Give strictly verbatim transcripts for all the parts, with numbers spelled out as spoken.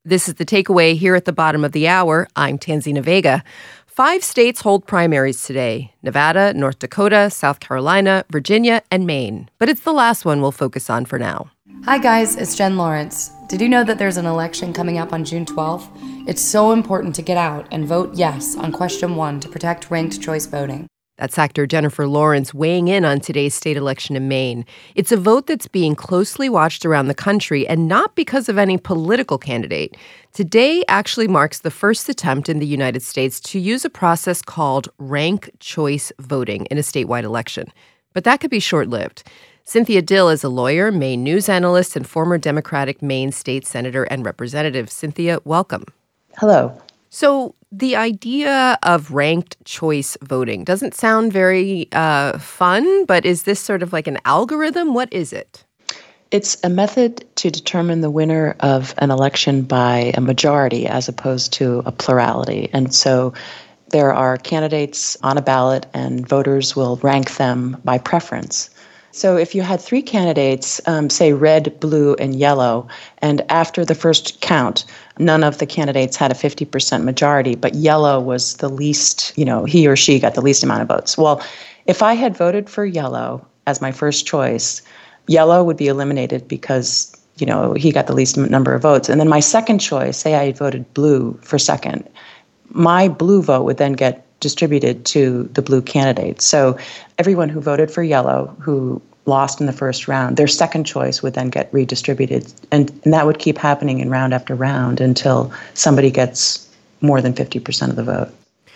This is The Takeaway here at the bottom of the hour. I'm Tanzina Vega. Five states hold primaries today: Nevada, North Dakota, South Carolina, Virginia, and Maine. But it's the last one we'll focus on for now. Hi guys, it's Jen Lawrence. Did you know that there's an election coming up on June twelfth? It's so important to get out and vote yes on question one to protect ranked choice voting. That's actor Jennifer Lawrence weighing in on today's state election in Maine. It's a vote that's being closely watched around the country, and not because of any political candidate. Today actually marks the first attempt in the United States to use a process called ranked choice voting in a statewide election. But that could be short-lived. Cynthia Dill is a lawyer, Maine news analyst, and former Democratic Maine state senator and representative. Cynthia, welcome. Hello. So the idea of ranked choice voting doesn't sound very uh, fun, but is this sort of like an algorithm? What is it? It's a method to determine the winner of an election by a majority as opposed to a plurality. And so there are candidates on a ballot and voters will rank them by preference. So if you had three candidates, um, say red, blue, and yellow, and after the first count, none of the candidates had a fifty percent majority, but yellow was the least, you know, he or she got the least amount of votes. Well, if I had voted for yellow as my first choice, yellow would be eliminated because, you know, he got the least number of votes. And then my second choice, say I had voted blue for second, my blue vote would then get distributed to the blue candidate. So everyone who voted for yellow, who lost in the first round, their second choice would then get redistributed. And, and that would keep happening in round after round until somebody gets more than fifty percent of the vote.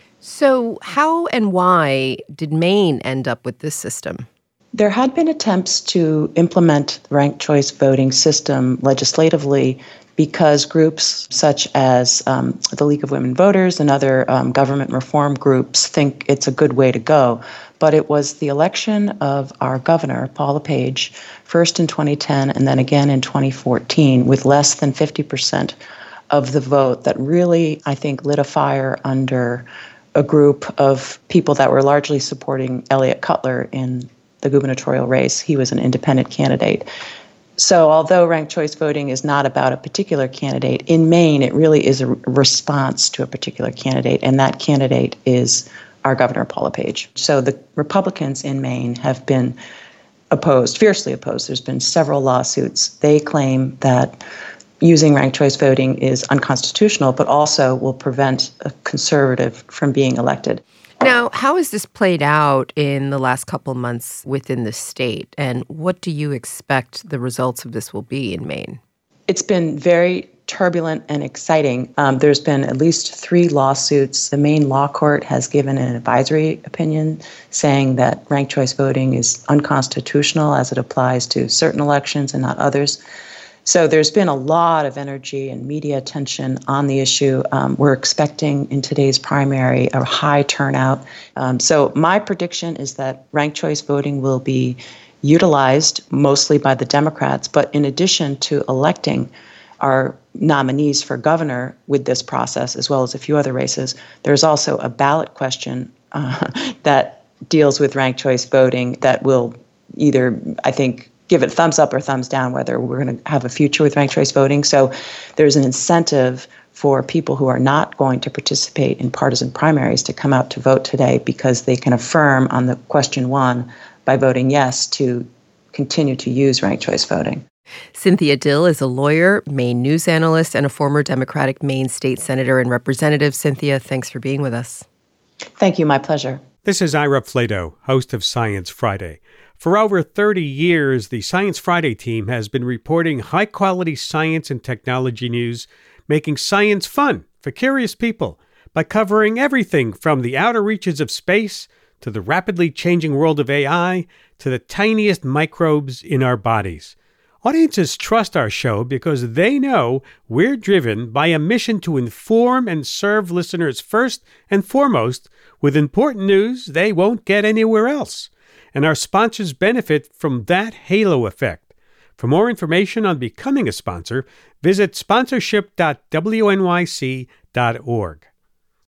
So how and why did Maine end up with this system? There had been attempts to implement the ranked choice voting system legislatively because groups such as um, the League of Women Voters and other um, government reform groups think it's a good way to go. But it was the election of our governor, Paul LePage, first in twenty ten and then again in twenty fourteen, with less than fifty percent of the vote that really, I think, lit a fire under a group of people that were largely supporting Elliott Cutler in the gubernatorial race. He was an independent candidate. So although ranked choice voting is not about a particular candidate, in Maine it really is a response to a particular candidate, and that candidate is our Governor Paul LePage. So the Republicans in Maine have been opposed, fiercely opposed. There's been several lawsuits. They claim that using ranked choice voting is unconstitutional, but also will prevent a conservative from being elected. Now, how has this played out in the last couple months within the state, and what do you expect the results of this will be in Maine? It's been very turbulent and exciting. Um, there's been at least three lawsuits. The Maine Law Court has given an advisory opinion saying that ranked choice voting is unconstitutional as it applies to certain elections and not others. So there's been a lot of energy and media attention on the issue. Um, we're expecting in today's primary a high turnout. Um, so my prediction is that ranked choice voting will be utilized mostly by the Democrats, but in addition to electing our nominees for governor with this process, as well as a few other races, there's also a ballot question uh, that deals with ranked choice voting that will either, I think, give it a thumbs up or thumbs down whether we're going to have a future with ranked choice voting. So there's an incentive for people who are not going to participate in partisan primaries to come out to vote today because they can affirm on the question one by voting yes to continue to use ranked choice voting. Cynthia Dill is a lawyer, Maine news analyst, and a former Democratic Maine state senator and representative. Cynthia, thanks for being with us. Thank you. My pleasure. This is Ira Flato, host of Science Friday. For over thirty years, the Science Friday team has been reporting high-quality science and technology news, making science fun for curious people by covering everything from the outer reaches of space to the rapidly changing world of A I to the tiniest microbes in our bodies. Audiences trust our show because they know we're driven by a mission to inform and serve listeners first and foremost with important news they won't get anywhere else. And our sponsors benefit from that halo effect. For more information on becoming a sponsor, visit sponsorship dot w n y c dot org.